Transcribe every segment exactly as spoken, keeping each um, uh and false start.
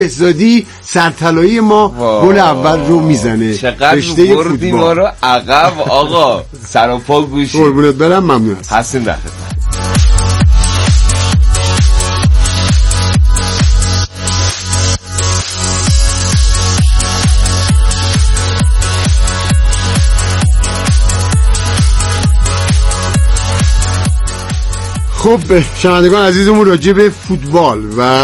بهزادی سرطلایی ما گل اول رو میزنه. چقدر بردی ما رو عقب آقا. سر و پا گوشی. قربونت برم، ممنون هستم. هستیم در خدمت. خب شنوندگان عزیزمون، راجع به فوتبال و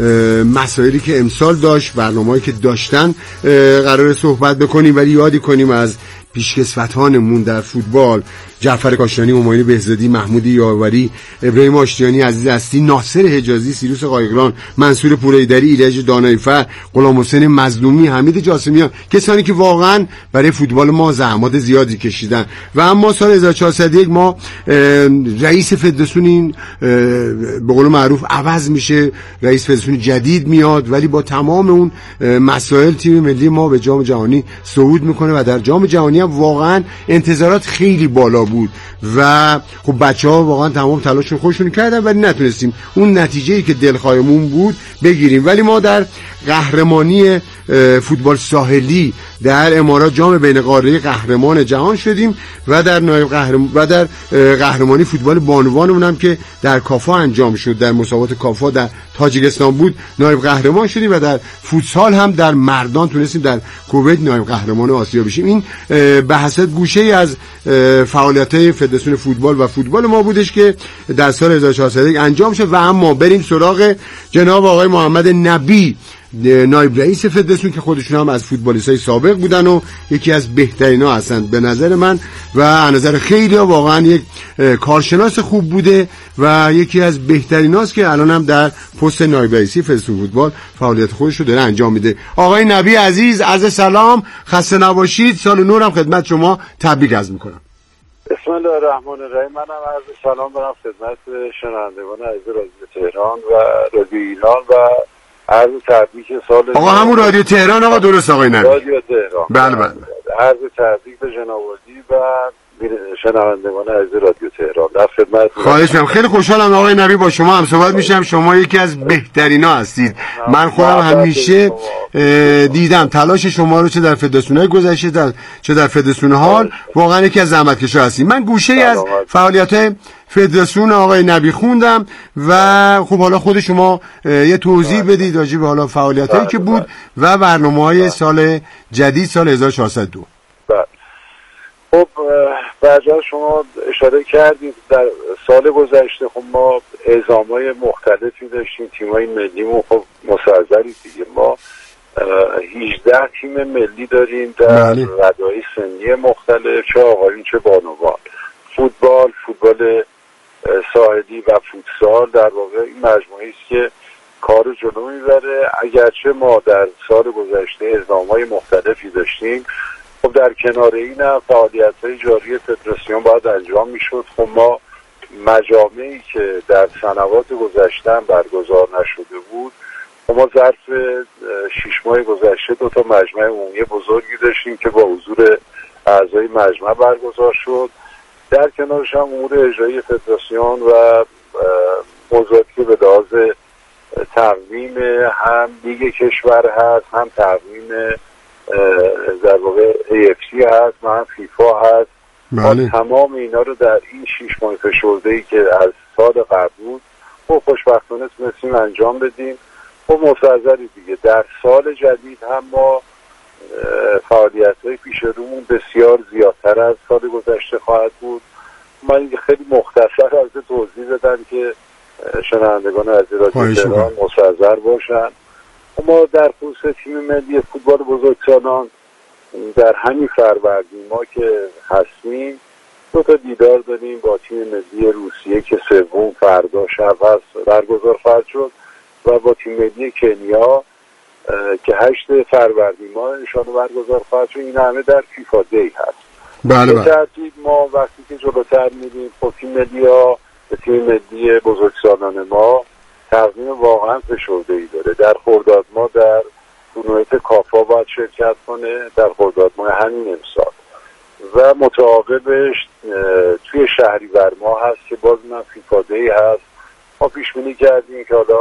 مسائلی که امسال داشت، برنامه‌ای که داشتن قرار صحبت بکنیم، ولی یادی کنیم از پیشکسوتانمون در فوتبال: جعفر کاشانی، همایون بهزادی، محمود یاوری، ابراهیم آشتیانی عزیز هستی، ناصر حجازی، سیروس قایقران، منصور پورایدری، ایرج دانایفر، غلام حسین مظلومی، حمید جاسمیان، کسانی که واقعا برای فوتبال ما زحمات زیادی کشیدن. و اما سال هزار و چهارصد و یک ما رئیس فدراسیون این به قول معروف عوض میشه، رئیس فدراسیون جدید میاد، ولی با تمام اون مسائل تیم ملی ما به جام جهانی صعود میکنه و در جام جهانی هم واقعا انتظارات خیلی بالا بود و خب بچه‌ها واقعا تمام تلاششون خودشون کردن، ولی نتونستیم اون نتیجه‌ای که دلخواهمون بود بگیریم. ولی ما در قهرمانی فوتبال ساحلی در امارات جام بین قاره قهرمان جهان شدیم و در نایب قهرمان و در قهرمانی فوتبال بانوانمون هم که در کافا انجام شد، در مسابقات کافا در تاجیکستان بود، نایب قهرمان شدیم و در فوتسال هم در مردان تونستیم در کویت نایب قهرمان آسیا بشیم. این به حسب گوشه‌ای از فعالیت‌های فدراسیون فوتبال و فوتبال ما بودش که در سال هزار و چهارصد و یک انجام شد. و اما بریم سراغ جناب آقای محمد نبی، نایب رئیس فدراسیون، که خودشون هم از فوتبالیستای سابق بودن و یکی از بهترینا هستند به نظر من و از نظر خیلی ها واقعا یک کارشناس خوب بوده و یکی از بهتریناست که الان هم در پست نایب رئیسی فدراسیون فوتبال فعالیت خودش رو داره انجام میده. آقای نبی عزیز، عرض سلام، خسته نباشید، سال نو هم خدمت شما تبریک عرض میکنم. بسم الله الرحمن الرحیم. منم عرض سلام دارم خدمت شنوندگان عزیز رادیو تهران و رادیو ایران و عرض تبریک سال آقا همون رادیو تهران. آقا درست آقای نبی، رادیو تهران. بله بله. عرض تبریک به جناب عالی و شنوندگان عزیز رادیو تهران در خدمت. خواهش می‌کنم. خیلی خوشحالم آقای نبی با شما هم صحبت میشم. شما یکی از بهترینا هستید. من خودم همیشه دیدم تلاش شما رو، چه در فدراسیون‌های گذشته در چه در فدراسیون حال، واقعا یکی از زحمتکشا هستید. من گوشه‌ای از فعالیت‌های فدراسیون آقای نبی خوندم و خب حالا خود شما یه توضیح بدید راجع به حالا فعالیتایی که بود و برنامه‌های سال جدید سال هزار و چهارصد و دو. خب بعدا شما اشاره کردید در سال گذشته خب ما اعزام‌های مختلفی داشتیم، تیم‌های ملیمون خب مستحضری دیگه. ما هجده تیم ملی داریم در رده‌های سنی مختلف، چه آقایون چه بانوان. فوتبال، فوتبال ساحلی و فوتسال در واقع این مجموعه‌ای است که کار جلو میبره. اگرچه ما در سال گذشته اعزام‌های مختلفی داشتیم، خب در کنار این هم فعالیت‌های جاری فدراسیون باید انجام میشد. خب ما مجامعی که در سنوات گذشته برگزار نشده بود، خب ما ظرف شش ماه گذشته دو تا مجمع عمومی بزرگی داشتیم که با حضور اعضای مجمع برگزار شد. در کنارش هم امور اجرایی فدراسیون و موضوعاتی که به لحاظ تقویم هم لیگ کشور هست، هم تقویم در واقع ای اف سی هست و هم فیفا هست. بله. تمام اینا رو در این شش ماه فشرده‌ای که از سال قبل بود خب خوشبختانه تونستیم انجام بدیم. خب مستحضری دیگه در سال جدید هم ما فعالیت‌های پیش رومون بسیار زیادتر از سال گذشته خواهد بود. من خیلی مختصر از توضیح بدم که شنوندگان عزیز رادیو تهران مستحضر باشن. ما در خصوص تیم ملی فوتبال بزرگسالان در همین فروردین ما که هستیم دو تا دیدار داریم با تیم ملی روسیه که سوم فردا شب هست برگزار خواهد شد و با تیم ملی کنیا که هشت فروردین ما انشاءالله برگزار خواهد شد. این همه در فیفا دی هست. بله بله. به ترتیب ما وقتی که جلوتر میریم خب تیم ملی ها به تیم ملی بزرگسالان ما تقویم واقعا فشرده‌ای داره. در خرداد ما در تورنمنت کافا باید شرکت کنه، در خرداد ما همین امسال و متعاقبش توی شهریور ما هست که باز من فیفا دی هست. ما پیش بینی کردیم که حالا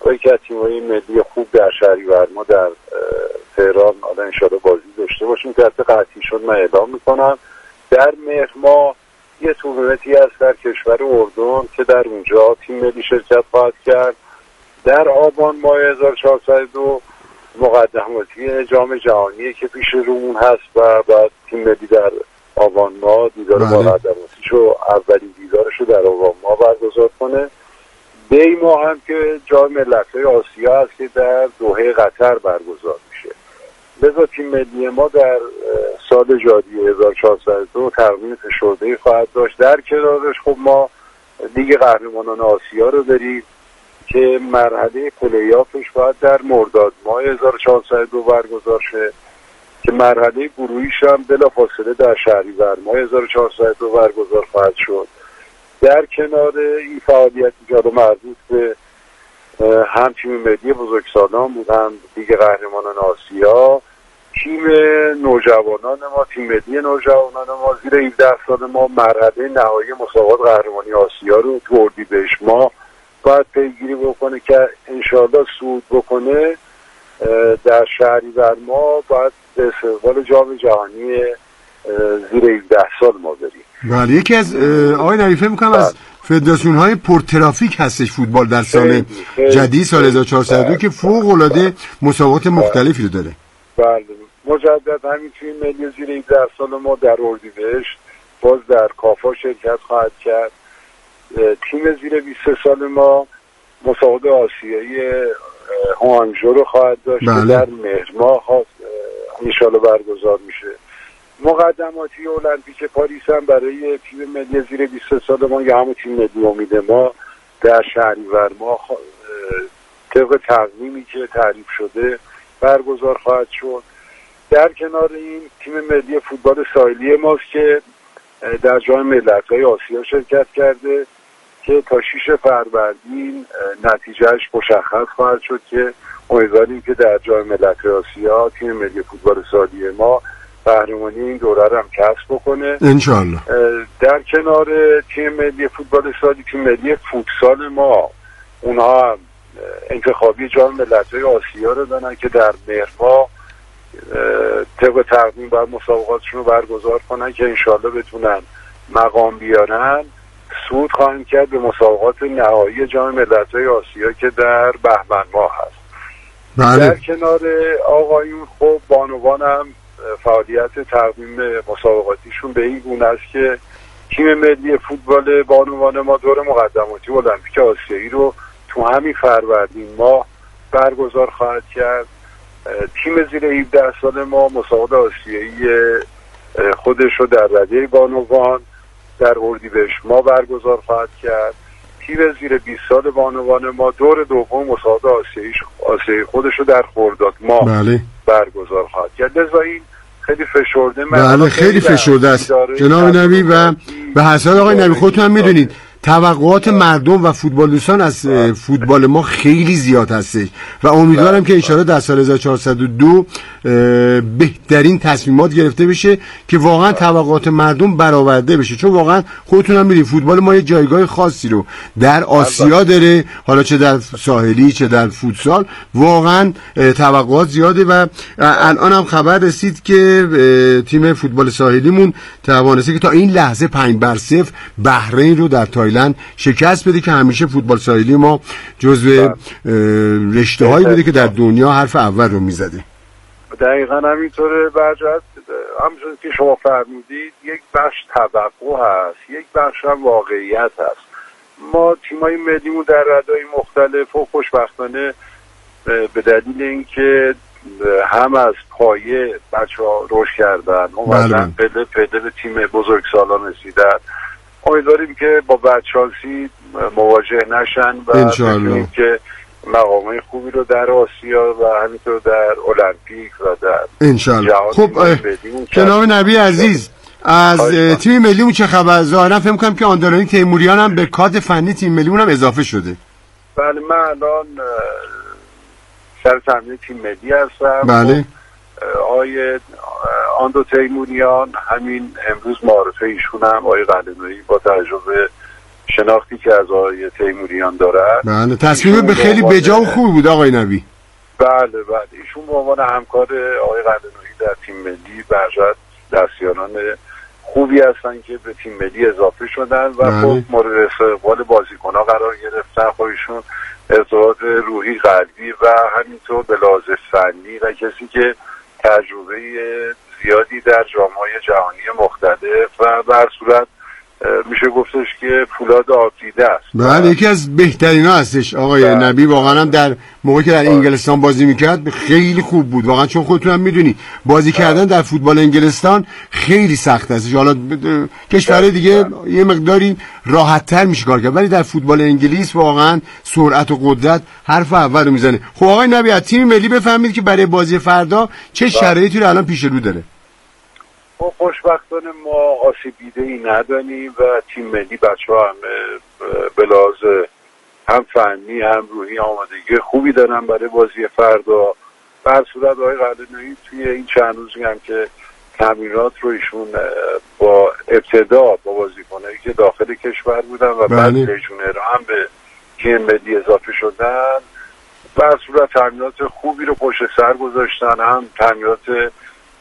و یکی از تیم‌های ملی خوب در شهریور ما در تهران حالا انشاءالله بازی داشته باشیم که حتی قطعی شد من اعلام میکنم. در مهر ماه یه تورنمنتی هست در کشور اردن که در اونجا تیم ملی شرکت خواهد کرد. در آبان ماه هزار و چهارصد و دو مقدماتی جام جهانی که پیش رومون هست و بعد تیم ملی در آبان ماه دیدار مقدماتیشو اولین دیدارشو در آبان ماه برگزار کنه. دی ماه هم که جام ملت‌های آسیا هست که در دوحه قطر برگزار میشه. لذا تیم ملی ما در سال جاری هزار و چهارصد و دو تقویم فشرده‌ای خواهد داشت. در کنارش خب ما لیگ قهرمانان آسیا رو داریم که مرحله پلی‌آفش باید در مرداد ماه هزار و چهارصد و دو برگزار شه که مرحله گروهیش هم بلافاصله در شهریور ماه هزار و چهارصد و دو برگزار خواهد شد. در کنار این فعالیتی که مربوط به هم تیم ملی بزرگسالان بود هم لیگ قهرمانان آسیا، تیم نوجوانان ما تیم ملی نوجوانان ما زیر هفده سال ما مرحله نهایی مسابقات قهرمانی آسیا رو تو اردیبهشت ماه باید پیگیری بکنه که انشاءالله صعود بکنه. در شهریور ما باید به استقبال جام جهانی زیر هفده سال ما بریم. بله یکی از آقای نبی فکر می‌کنم از فدراسیون های پرترافیک هستش فوتبال در سال جدید سال هزار و چهارصد و دو که فوق العاده مسابقات مختلفی رو داره. بله مجدد همین تیم ملی زیر هفده سال ما در اردیبهشت باز در کافا شرکت خواهد کرد. تیم زیر بیست و سه سال ما مسابقات آسیایی هوانگژو رو خواهد داشت که در مهر ماه ان شاءالله برگزار میشه. مقدماتی المپیک پاریس هم برای تیم ملی زیر بیست و سه سال ما یا همون تیم ملی امید ما در شهریور ما طبق تقویمی که تعریف شده برگزار خواهد شد. در کنار این تیم ملی فوتبال ساحلی ماست که در جام ملت‌های آسیا شرکت کرده که تا شش فروردین نتیجهش مشخص خواهد شد که امیدواریم که در جام ملت‌های آسیا تیم ملی فوتبال ساحلی ما قهرمانی این دوره رو هم کسب بکنه انشالله. در کنار تیم ملی فوتبال ساحلی تیم ملی فوتسال ما اونها هم انتخابی جام ملت‌های آسیا رو دارن که در مهر ماه طبق تقویم باید مسابقاتشون رو برگزار کنن که انشالله بتونن مقام بیارن. صعود خواهیم کرد به مسابقات نهایی جام ملت‌های آسیا که در بهمن ماه هست. بله. در کنار آقایون خب بانوان هم فعالیت تقویم مسابقاتیشون به این گونه است که تیم ملی فوتبال بانوان ما دور مقدماتی المپیک آسیایی رو تو همین فروردین ماه برگزار خواهد کرد. تیم زیر هفده سال ما مسابقات آسیایی خودش رو در رده بانوان در اردیبهشت ما برگزار خواهد کرد. تیم زیر بیست سال بانوان ما دور دوم مسابقات آسیایی آسیایی خودش رو در خرداد ما بله. برگزار خواهد کرد. لذا این خیلی فشرده بله خیلی فشرده است جناب نبی و به حساب آقای نبی خودتون هم میدونید توقعات مردم و فوتبال دوستان از فوتبال ما خیلی زیاد هستش و امیدوارم که انشاءالله در سال هزار و چهارصد و دو بهترین تصمیمات گرفته بشه که واقعا توقعات مردم برآورده بشه، چون واقعا خودتون هم میدونید فوتبال ما یه جایگاه خاصی رو در آسیا داره، حالا چه در ساحلی چه در فوتسال واقعا توقعات زیاده و الان هم خبر رسید که تیم فوتبال ساحلیمون توانسته که تا این لحظه پنج بر صفر بحرین رو در تایلند شکست بده که همیشه فوتبال ساحلی ما جزو رشته‌هایی بوده که در دنیا حرف اول رو میزده. دقیقاً همینطوره. برجت همونطور که شما فرمودید یک بخش توقع هست، یک بخش هم واقعیت هست. ما تیمای ملیمون در رده‌های مختلف و خوشبختانه به دلیل اینکه هم از پایه بچه‌ها رشد کردن اومدن پله پله به تیم بزرگسالان رسیدن. امیدواریم که با بدشانسی مواجه نشن و بتونیم که مقامای خوبی رو در آسیا و همینطور در المپیک و در انشالله. خب جناب نبی عزیز از تیم ملیمون چه خبر؟ ظاهرا فکر می‌کنم که آندرانی تیموریان هم به کادر فنی تیم ملیمون هم اضافه شده. بله من الان سر تمرین تیم ملی هستم. بله. آقای آندو تیموریان همین امروز معرفه ایشون هم آقای قلعه‌نویی با تجربه شناختی که از آقای تیموریان دارد. بله تصمیم به خیلی بجا و خوب بود آقای نبی. بله بله ایشون به عنوان همکار آقای قلعه‌نویی در تیم ملی برجت دستیاران خوبی هستن که به تیم ملی اضافه شدن و خب مورد استقبال بازیکن‌ها قرار گرفتن. خب ایشون ارتباط روحی قلبی و همینطور به لحاظ فنی و کسی که تجربه زیادی در جام‌های جهانی مختلف و به هر صورت میشه گفتش که فولاد آبدیده است. بله یکی از بهترین ها هستش آقای بله. نبی واقعا هم در موقعی که در انگلستان بازی میکرد خیلی خوب بود واقعا، چون خودتون هم میدونی بازی بله. کردن در فوتبال انگلستان خیلی سخت است. حالا کشور دیگه بله. یه مقداری راحت تر میشه کار کرد، ولی در فوتبال انگلیس واقعا سرعت و قدرت حرف اول رو میزنه. خب آقای نبی از تیم ملی بفهمید که برای بازی فردا چه شرایطی رو الان پیش رو داره. ما خوشبختانه ما آسیب دیده ای نداریم و تیم ملی بچه ها همه به لحاظ هم فنی هم روحی آمادگی خوبی دارن برای بازی فردا. به هر صورت آقای قلعه‌نویی توی این چند روزی هم که تمرینات رو ایشون با ابتدا با بازیکنایی که داخل کشور بودن و بعد لژیونرها هم به تیم ملی اضافه شدن، به هر صورت تمرینات خوبی رو پشت سر گذاشتن، هم تمرینات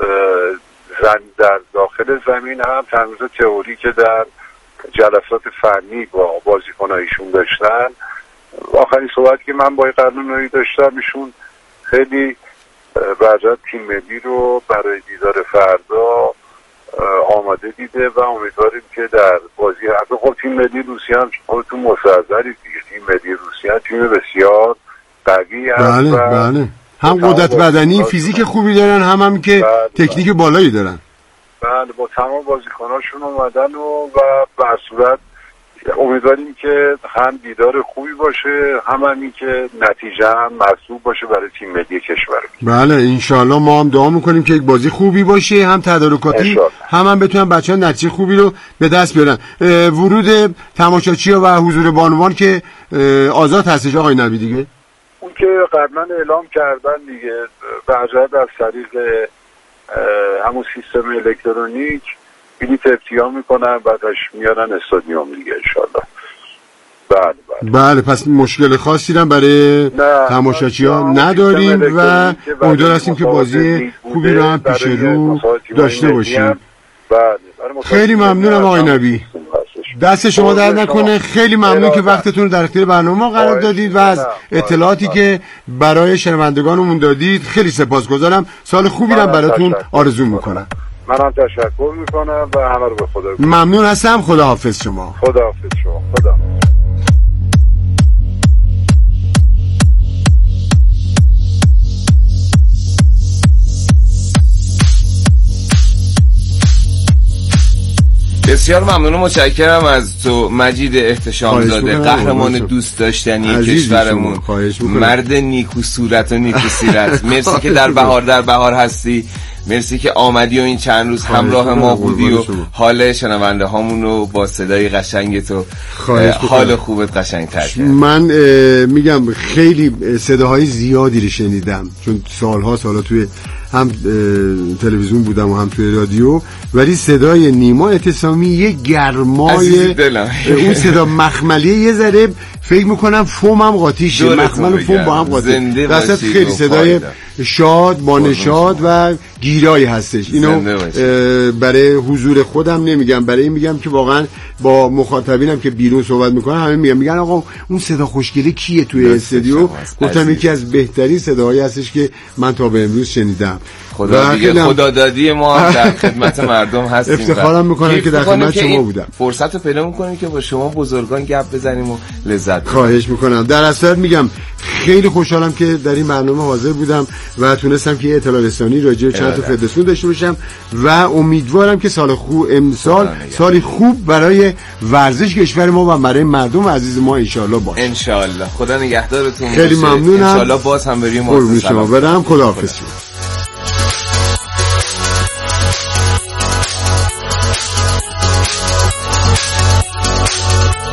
زن در داخل زمین هم تمرینات تئوری که در جلسات فنی با بازیکنایشون داشتن. آخرین صحبت که من با قلعه‌نویی داشتم ایشون خیلی برجت تیم ملی رو برای دیدار فردا آماده دیده و امیدواریم که در بازی حتی خب تیم ملی روسیه هم خودتون مستحضرید دیگه، تیم ملی روسیه تیم بسیار قوی هست. بله بله هم قدرت بدنی فیزیک خوبی دارن هم هم که بله تکنیک بله بالایی دارن. بله با تمام بازیکناشون اومدن و و به صورت امیدواریم که هم دیدار خوبی باشه هم همین که نتیجه هم محسوب باشه برای تیم ملی کشور. بله انشالله ما هم دعا میکنیم که یک بازی خوبی باشه، هم تدارکاتی هم هم بتونن بچه‌ها نتیجه خوبی رو به دست بیارن. ورود تماشاچی‌ها و حضور بانوان که آزاد هستش آقای نبی دیگه؟ اون که قبلا اعلام کردن دیگه برجت از طریق همون سیستم الکترونیک بلیط ابتیا میکنن بعدش میارن استادیوم دیگه انشالله. بله بله بله پس مشکل خاصی هم برای تماشاچی ها نداریم و امیدوار هستیم که بازی خوبی رو هم پیش رو داشته باشیم. بله خیلی ممنونم آقای نبی، دست شما درد نکنه. خیلی ممنون که وقتتون رو در اختیار برنامه قرار دادید و از اطلاعاتی که برای شنوندگانمون دادید خیلی سپاسگزارم. سال خوبی رو براتون آرزو میکنم. منم تشکر میکنم و همه رو به خدا بگم. ممنون هستم. خداحافظ شما. خداحافظ شما. خدا. بسیار ممنون و متشکرم از تو مجید احتشام زاده، قهرمان دوست داشتنی کشورمون، مرد نیکو صورت و نیکو سیرت. مرسی که در بهار در بهار هستی، مرسی که آمدی و این چند روز همراه ما بودی و حال شنونده هامون رو با صدای قشنگ تو حال خوبت قشنگ تر کرد. من میگم خیلی صداهای زیادی رو شنیدم چون سالها سالا توی هم تلویزیون بودم و هم توی رادیو، ولی صدای نیما اعتصامی یه گرمای اون صدا مخملیه یه ذره فکر میکنم فوم هم قاطیشه، مخمل و فوم با هم قاطی دستت خیلی صدای شاد با نشاد و گیرایی هستش. اینو برای حضور خودم نمیگم، برای این میگم که واقعا با مخاطبینم که بیرون صحبت میکنن همه میگن میگن آقا اون صدا خوشگله کیه توی استودیو؟ گفتم یکی از بهترین صداهایی هستش که من تا به امروز شنیدم. خدا دیگه خدا دادی ما در خدمت مردم هستیم. افتخارم میکنم که در خدمت شما بودم. فرصت رو پیدا میکنیم که با شما بزرگان گپ بزنیم و لذت ببریم. خواهش میکنم. در اصل میگم خیلی خوشحالم که در این برنامه حاضر بودم و تونستم که اطلاع رسانی راجع به چند تا فدراسیون داشته باشم و امیدوارم که سال خوب امسال سالی خوب برای ورزش کشور ما و برای مردم عزیز ما ان شاء الله باشه. ان شاء الله. خدا نگهدارتون. خیلی ممنونم. ان شاء الله باز هم بریم ما شما برم. خداحافظ.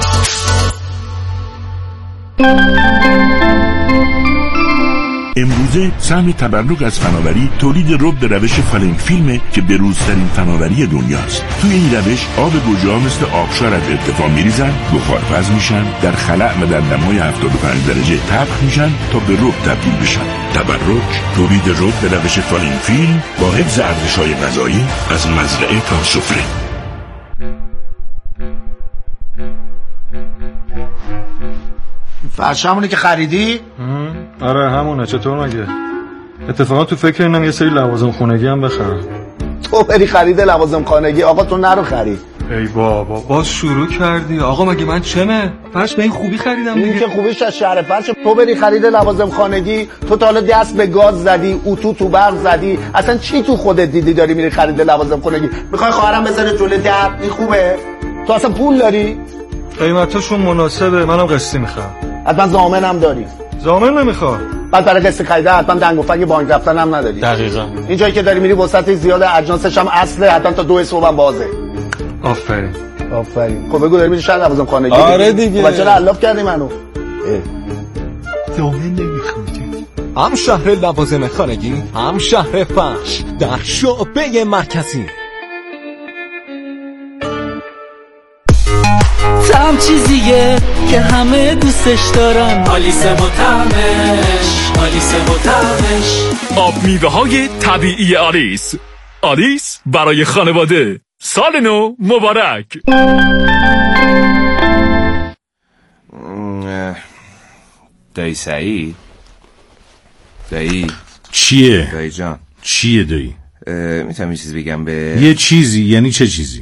امروز امروزه سهم تبرک از فناوری تولید رب به روش فالینگ فیلمه که بروزترین فناوری دنیاست. توی این روش آب گوجه‌ها مثل آبشار از ارتفاع میریزن، بخارپز میشن، در خلأ و در دمای هفتاد و پنج درجه طبخ میشن تا به رب تبدیل بشن. تبرک تولید رب به روش فالینگ فیلم با حفظ ارزش‌های غذایی از مزرعه تا سفره. فرشمونی که خریدی؟ آره همونه. چطور مگه؟ اتفاقا تو فکر اینم یه سری لوازم خونگی هم بخرم. تو بری خرید لوازم خانگی؟ آقا تو نرو خرید. ای بابا باز شروع کردی. آقا مگه من چمه؟ فرش به این خوبی خریدم دیگه. این که خوبیش از شهر فرش. تو بری خرید لوازم خانگی، تو تا حالا دست به گاز زدی، اتو تو برق زدی، اصلا چی تو خودت دیدی داری میری خرید لوازم خانگی؟ میخوای خواهرم بذاره جلوی در؟ این خوبه؟ تو اصلا پول داری؟ قیمتاشون مناسبه، منم قسطی میخوام. حتما ضامنم داری؟ ضامن نمیخوام. بعد برای قسط خریده حتما دنگ و فنگ بانک رفتن هم نداری. دقیقاً. این جایی که داری میری وسط زیاد اجناسش هم اصله، حتما تا دو صبح هم بازه. آفرین. آفرین. خب بگو داری میری شهر لوازم خانگی؟ آره دیگه. خب چرا الاف کردی منو؟ ضامن نمیخواد. هم شهر لوازم خانگی، هم شهر فرش در شعبه مرکزی. طعم چیزیه که همه دوستش دارن. آلیس و طعمش، آلیس و طعمش. آب میوه های طبیعی آلیس. آلیس برای خانواده. سال نو مبارک. دایی سعید، دایی چیه؟ دایی جان چیه دایی؟ میتونم یه چیزی بگم به یه چیزی؟ یعنی چه چیزی؟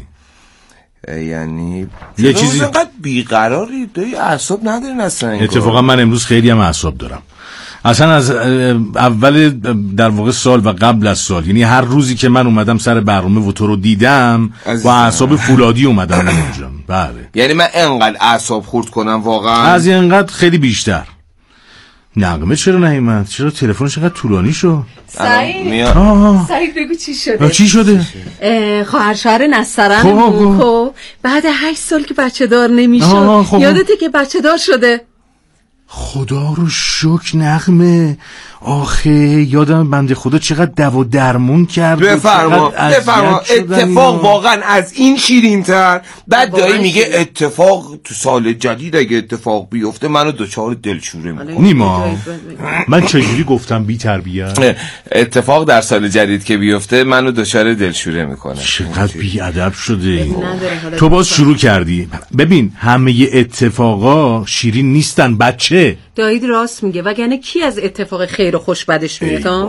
یعنی یه چیزی اینقدر بیقراری دایی، اعصاب ندارین اصلا. اتفاقا من امروز خیلی هم اعصاب دارم. اصلا از اول در واقع سال و قبل از سال، یعنی هر روزی که من اومدم سر برنامه و تو رو دیدم با اعصاب فولادی اومدم اونجا. بله. یعنی من انقدر اعصاب خورد کنم واقعا؟ از اینقدر خیلی بیشتر. نغمه چرا نیومد؟ چرا تلفنش اینقدر طولانی شد؟ سعید سعید بگو چی شده؟ چی شده؟ خواهر شوهر نسترن خب بعد هشت سال که بچه دار نمیشد، یادته که بچه دار شده؟ خدا رو شکر نغمه. آخه یادم بنده خدا چقدر دوا درمون کرد. بفرما بفرما. اتفاق واقعا از این شیرین تر. بعد دایی میگه اتفاق تو سال جدید اگه اتفاق بیفته منو دوچار دلشوره میکنه. نیما من چجوری گفتم بی تربیت؟ اتفاق در سال جدید که بیفته منو دوچار دلشوره میکنه. چقدر بی ادب شده. تو باز شروع کردی. ببین همه اتفاقا شیرین نیستن بچه. دایی راست میگه، وگرنه کی از اتفاق خیر و خوش بدش میاد؟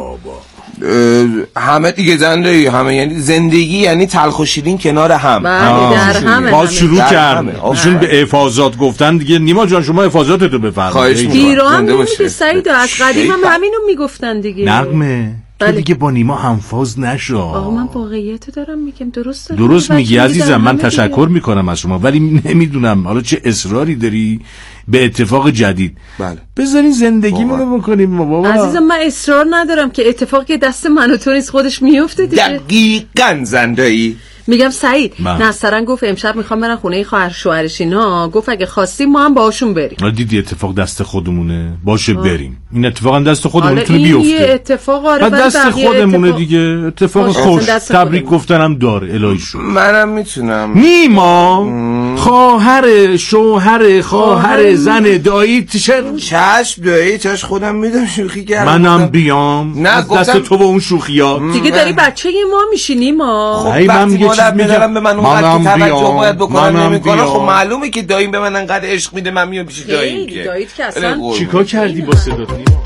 همه دیگه زنده همه، یعنی زندگی یعنی تلخ و شیرین کنار هم. بله در همه. باز شروع کرد ایشون به افاضات گفتن دیگه. نیما جان شما افاضاتتو بفرمایید. پیرو هم نمیگه سعید، از قدیم هم همینو میگفتن دیگه. نغمه تو دیگه با نیما همفاز نشو. آقا من واقعیت دارم میگم. درست دارم. درست میگی عزیزم. من تشکر میکنم از شما، ولی نمیدونم حالا چه اصراری داری به اتفاق جدید. بله بذارین زندگیمونو بکنیم بابا. عزیزم من اصرار ندارم که اتفاقی که دست من و تو نیست خودش میفته دیگه. دقیقاً زنده‌ای. میگم سعید نسترن گفت امشب میخوام برن خونه خواهر شوهرش اینا، گفت اگه خواستیم ما هم باهاشون بریم. دیدی اتفاق دست خودمونه. باشه آه. بریم. این اتفاق دست خودمون میتونه بیفته. این یه اتفاق آره دست خودمونه اتفاق... دیگه اتفاق خوش تبریک گفتنم داره. الهی شد. منم میتونم. نیما مم. خواهر شوهر خواهر زن دایی چشم چشم دایی چشم خودم میدم شوخی کردم. منم بیام نه از دست تو با اون شوخیات دیگه داری بچه ما میشی نیما. خب من میگه چیز میگم به من اونقدر که توجه باید بکنم نمیکنه. خب معلومه که داییم به من انقدر عشق میده من میام پیش داییم که داییت که اصلا چیکار کردی با صدات نیما؟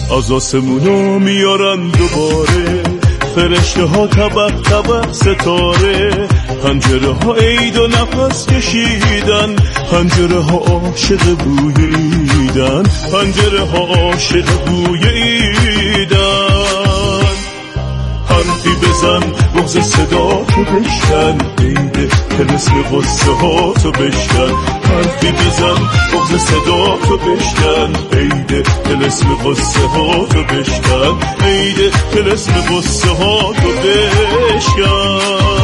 از آسمونا میارن دوباره، فرشته ها طبق طبق ستاره، پنجره ها عید و نفس کشیدن، پنجره ها عاشق بوی ایدن، پنجره ها عاشق بوی ایدن. حرفی بزن بغض صدا تو بشکن، عیده طلسم قصه ها تو بشکن، حرفی بزن بغض صدا تو بشکن، عیده طلسم قصه ها تو بشکن، عیده طلسم قصه ها تو بشکن.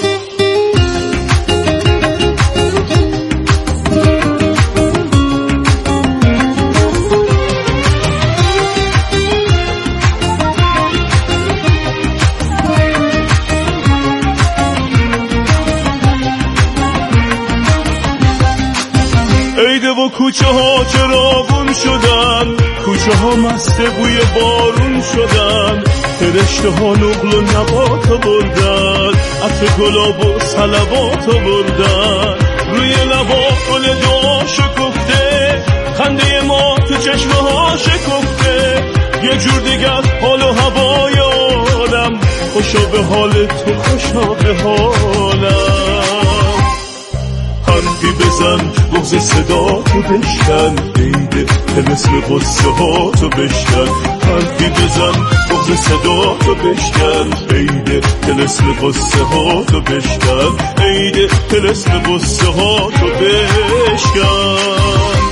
عیده و کوچه ها چراغون شدن، کوچه ها مست بوی بارون شدن، فرشته ها نقل و نبات آوردن، عطر گلاب و صلوات آوردن، روی لبا گل دعا شکفته، خنده ما تو چشمه ها شکفته، یه جور دیگر حال و هوای عالم، خوشا به حال تو خوشا به حالم. حرفی بزن بغض صدا تو بشکن، عیده طلسم قصه ها تو بشکن، حرفی بزن بغض صدا تو بشکن، عیده طلسم قصه ها تو بشکن، عیده طلسم قصه ها تو بشکن.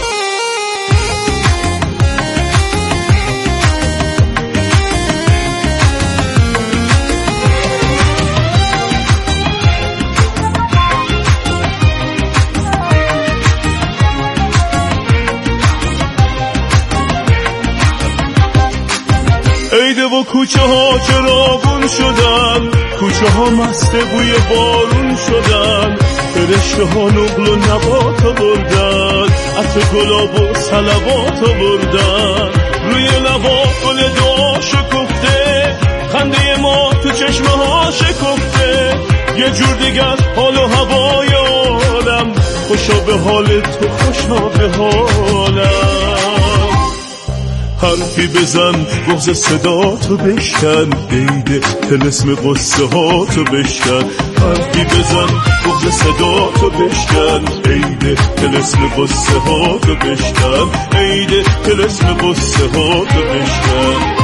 عیده و کوچه ها چراغون شدن، کوچه ها مست بوی بارون شدن، فرشته ها نقل و نبات آوردن، عطر گلاب و صلوات آوردن، روی لبا گل دعا شکفته، خنده ما تو چشمه ها شکفته، یه جور دیگر حال و هوای عالم، خوشا به حال تو خوشا به حالم. حرفی بزن بغض صدا تو بشکن، عیده طلسم قصه ها تو بشکن، حرفی بزن بغض صدا تو بشکن، عیده طلسم قصه ها تو بشکن، عیده طلسم قصه ها تو بشکن.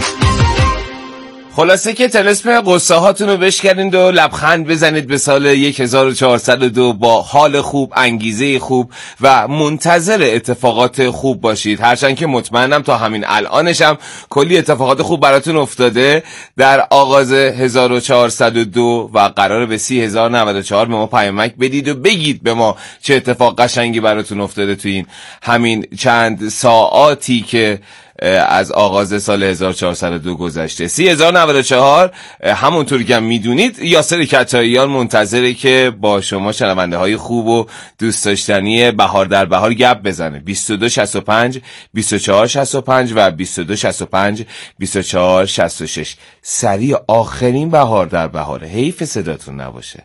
خلاصه که طلسم قصه هاتون رو بشکنید و لبخند بزنید به سال هزار و چهارصد و دو با حال خوب، انگیزه خوب و منتظر اتفاقات خوب باشید. هرچند که مطمئنم تا همین الانشم کلی اتفاقات خوب براتون افتاده در آغاز هزار و چهارصد و دو و قراره به سی هزار و نود و چهار به ما پیامک بدید و بگید به ما چه اتفاق قشنگی براتون افتاده تو این همین چند ساعاتی که از آغاز سال هزار و چهارصد و دو گذشته. سی هزار و نود و چهار همونطور که میدونید یاسر کتاییان منتظره که با شما شنونده های خوب و دوست داشتنی بهار در بهار گپ بزنه. بیست و دو شصت و پنج بیست و چهار شصت و پنج و بیست و دو شصت و پنج بیست و چهار شصت و شش. سریع آخرین بهار در بهاره، حیف صداتون نباشه.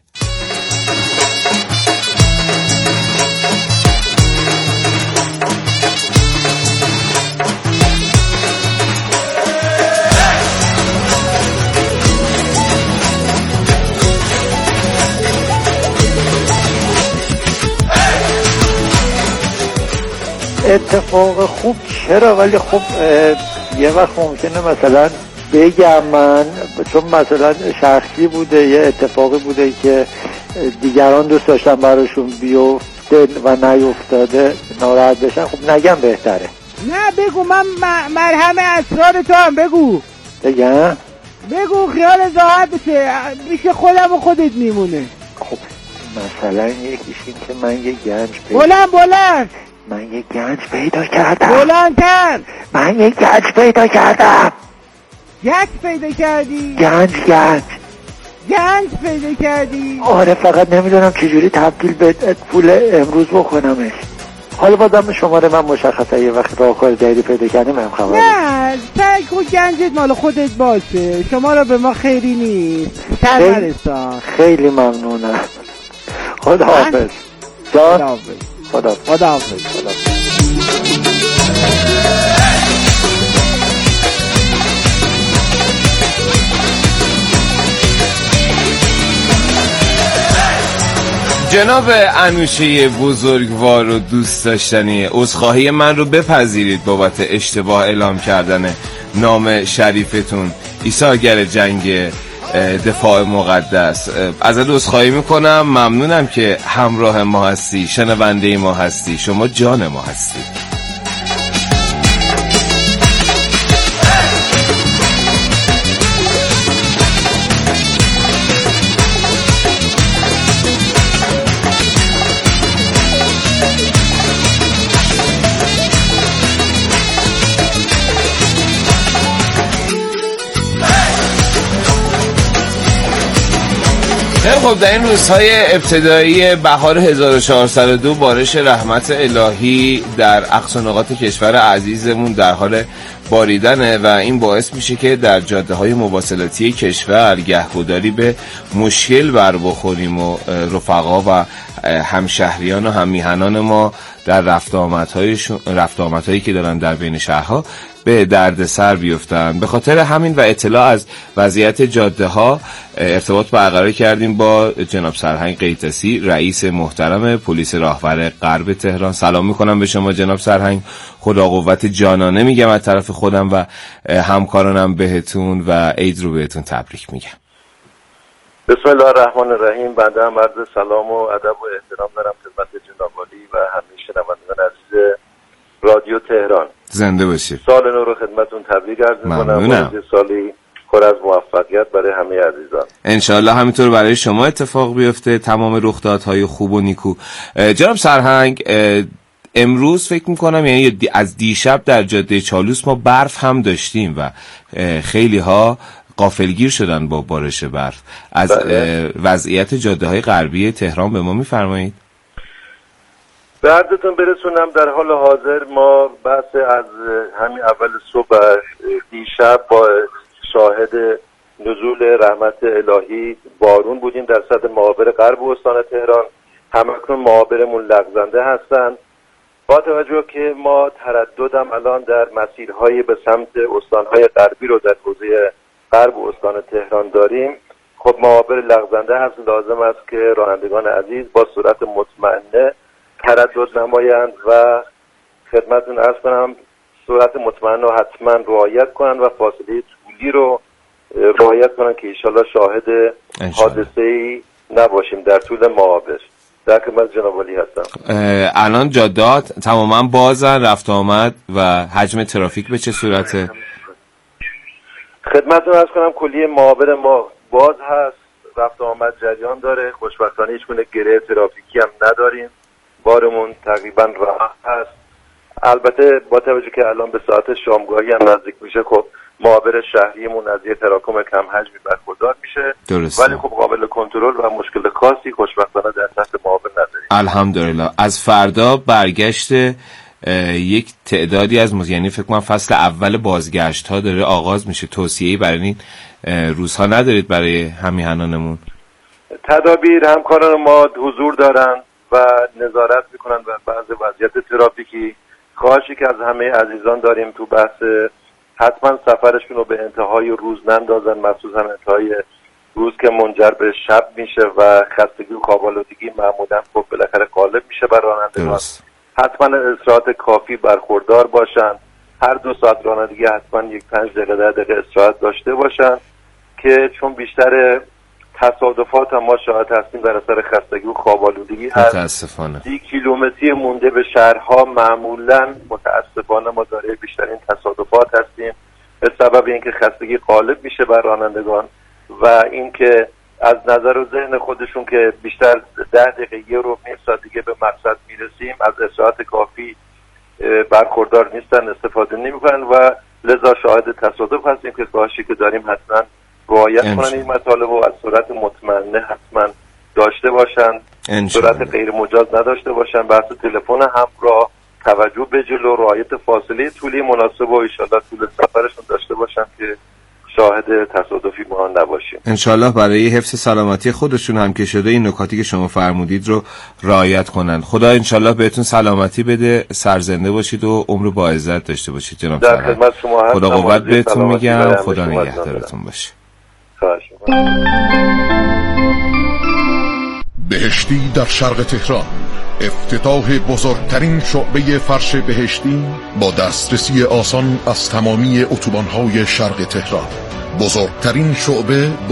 اتفاق خوب چرا، ولی خب یه وقت ممکنه مثلا بگم من، چون مثلا شخصی بوده، یه اتفاقی بوده که دیگران دوست داشتن براشون بیفته و نیفتاده ناراحت بشن، خب نگم بهتره. نه بگو، من مرهم اسرار تو هم بگو. بگم؟ بگو خیال راحت بشه، بیشه خودم و خودت میمونه. خب مثلا یکیش این که من یه گنج پیدا بلند بلند من یه گنج پیدا کردم. بلندتر. من یه گنج پیدا کردم. گنج پیدا کردی؟ گنج گنج گنج پیدا کردی؟ آره، فقط نمیدونم چجوری تبدیل به پول امروز بکنمش. حالا بازم شماره من مشخصه، یه وقت راهکار جدیدی پیدا کردیم هم خبر. نه سعی کن گنجت مال خودت باشه، شما را به ما خیری نیست. سر نرسان. خیلی ممنونم. خدا حافظ. خدا حافظ. خدا خدا حافظ. جناب انوشه بزرگوار و دوست داشتنی، عذرخواهی من رو بپذیرید بابت اشتباه اعلام کردن نام شریفتون، ایثارگر جنگ دفاع مقدس. ازت عذرخواهی میکنم. ممنونم که همراه ما هستی، شنونده ما هستی، شما جان ما هستی. خب در این روزهای ابتدایی بهار هزار و چهارصد و دو بارش رحمت الهی در اقصا نقاط کشور عزیزمون در حال باریدنه و این باعث میشه که در جاده های مواصلاتی کشور گهگداری به مشکل بر بخوریم و رفقا و همشهریان و هممیهنان ما در رفت آمدهایشون رفت آمدهایی که دارن در بین شهرها به درد سر بیفتن. به خاطر همین و اطلاع از وضعیت جاده ها ارتباط برقرار کردیم با جناب سرهنگ قیتسی، رئیس محترم پلیس راهور غرب تهران. سلام میکنم به شما جناب سرهنگ، خدا قوت جانانه میگم از طرف خودم و همکارانم بهتون و عید رو بهتون تبریک میگم. بسم الله الرحمن الرحیم. بنده هم عرض سلام و ادب و احترام دارم خدمت جناب عالی و همه شنوندگان عزیز رادیو تهران. زنده باشید. سال نو رو خدمتتون تبریک عرض می‌کنم. سالی پر از موفقیت برای همه عزیزان. انشالله همینطور برای شما اتفاق بیفته، تمام رخدادهای خوب و نیکو. جناب سرهنگ، امروز فکر میکنم یعنی از دیشب در جاده چالوس ما برف هم داشتیم و خیلی ها غافلگیر شدن با بارش برف. از وضعیت جاده های غربی تهران به ما میفرمایید؟ به عرضتون برسونم در حال حاضر ما بحث از همین اول صبح دیشب با شاهد نزول رحمت الهی بارون بودیم در سطح معابر غرب استان تهران. همکنون معابرمون لغزنده هستن. با توجه که ما ترددم الان در مسیرهای به سمت استانهای غربی رو در حوزه غرب استان تهران داریم، خب معابر لغزنده هست. لازم است که رانندگان عزیز با صورت مطمئنه تردد نمایند و خدمتتون عرض کنم صورت مطمئن رو حتما رعایت کنن و فاصله طولی رو رعایت کنن که انشالله شاهد حادثه‌ای نباشیم در طول معابر. در خدمت جناب عالی هستم. الان جاده‌ها تماما بازن، رفت آمد و حجم ترافیک به چه صورته؟ خدمتتون عرض کنم کلیه معابر ما باز هست، رفت آمد جریان داره. خوشبختانه هیچ گونه گره ترافیکی هم نداریم. بارمون تقریبا راحت هست. البته با توجه که الان به ساعت شامگاهی هم نزدیک میشه، خب معابر شهریمون از یه تراکم کم حجمی برخوردار میشه. درسته. ولی خب قابل کنترل و مشکل خاصی خوشبختانه در سطح معابر نداریم. الحمدلله. از فردا برگشت یک تعدادی از مز... یعنی فکر کنم فصل اول بازگشت ها داره آغاز میشه. توصیه‌ای برای این روزها ندارید برای همیهنانمون؟ تدابیر همکاران ما حضور دارن و نظارت میکنن و بعض وضعیت ترافیکی. خواهشی که از همه عزیزان داریم تو بحث حتما سفرشون رو به انتهای روز نندازن، مخصوصا انتهای روز که منجر به شب میشه و خستگی و خواب‌آلودگی معمولا خب بالاخره غالب میشه بر رانندگان. حتما استراحت کافی برخوردار باشن. هر دو ساعت رانندگی حتما یک پنج دقیقه ده دقیقه استراحت داشته باشن که چون بیشتر تصادفات هم ما شاهد هستیم در اثر خستگی و خواب‌آلودگی هست. متاسفانه سی کیلومتری مونده به شهرها معمولا متاسفانه ما داره بیشترین تصادفات هستیم به سبب اینکه خستگی غالب میشه بر رانندگان و اینکه از نظر و ذهن خودشون که بیشتر ده دقیقه یه رو نیم ساعت دیگه به مقصد میرسیم از استراحت کافی برخوردار نیستن، استفاده نمیکنن و لذا شاهد تصادف هستیم که خواهشی که داریم حتما رعایت کنن این مطالب و از صورت مطمئنه حتما داشته باشن، صورت غیر مجاز نداشته باشن، بحث تلفن همراه، توجه به جلو، رعایت فاصله طولی مناسب و انشالله طول سفرشون داشته باشن که شاهد تصادفی ما نباشیم. انشالله برای حفظ سلامتی خودشون هم که شده این نکاتی که شما فرمودید رو رعایت کنن. خدا انشالله بهتون سلامتی بده، سرزنده باشید و عمر با عزت داشته باشید جناب در خدمت شما هستم. خدا قوت بهتون میگم. خدا نگهدارتون باشه. به بهشتی در شرق تهران، افتتاح بزرگترین شعبه فرش بهشتی با دسترسی آسان از تمامی اتوبان‌های شرق تهران. بزرگترین شعبه